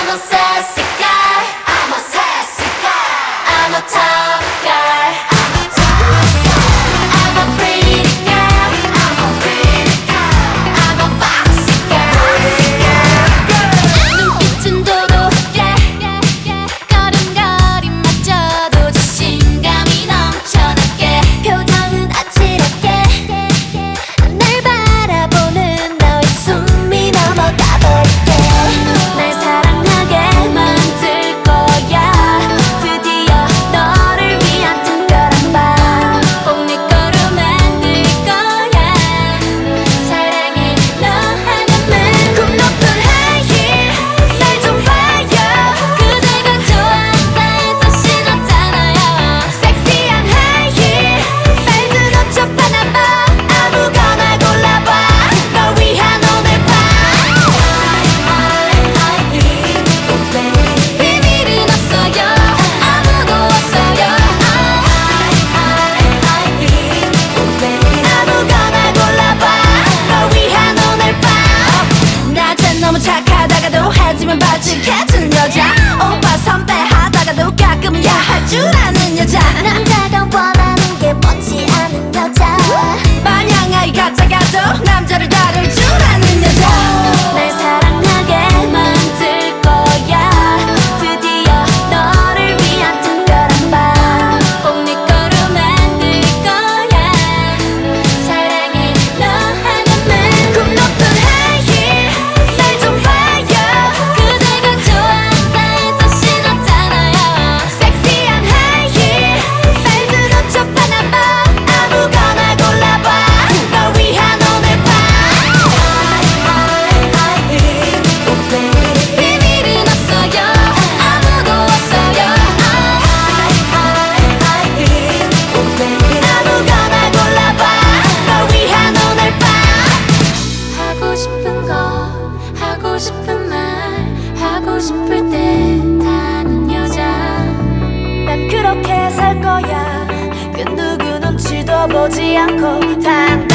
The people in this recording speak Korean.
I'm a sassy guy. I'm a sassy guy. I'm a tough guy. I'm a tough guy. I'm a pretty girl. I'm a pretty girl. I'm a foxy girl. 눈빛은 도도하게 걸음걸이마저도 자신감이 넘쳐나게 표정은 아찔하게 날 바라보는 너의 숨이 넘어가버릴게. 날 사랑하게 만들 거야. 드디어 너를 위한 특별한 밤 꼭 네 거로 만들 거야. 사랑해 너 하나만. 굽 높은 high heel 날 좀 봐요. 그대가 좋아한다 해서 신었잖아요. 섹시한 high heel 낡은 옷 좀 하나봐. 아무거나 골라봐. 널 위한 오늘 밤. 비밀은 없어요. 아무도 없어요. 아무거나 골라봐. 널 위한 오늘 밤. 낮엔 너무 착하다가도 하지만 바칙해주는 여자. 오빠 선배하다가도 가끔은 야할 줄 아는 여자. 남자가 원하는 게 뭔지 아는 여자. 마냥 아이 같다가도 남자를 다룰 줄 아는 여자. 날 사랑하게 만들 거야. 드디어 너를 위한 특별한 밤 꼭 네 거로 만들 거야. 사랑해 너 하나만. 굽 높은 high heel 날 좀 봐요. 그대가 좋아한다 해서 신었잖아요. 섹시한 high heel 낡은 옷 좀 하나봐. 아무거나 골라봐. 널 위한 오늘 밤. 비밀은 없어요. 아무도 없어요. 아무거나 골라봐. 널 위한 오늘 밤. 하고 싶은 거 하고 싶은 말 하고 싶을 때 하는 여자. 난 그렇게 살 거야. 그 누구 눈치도 보지 않고 단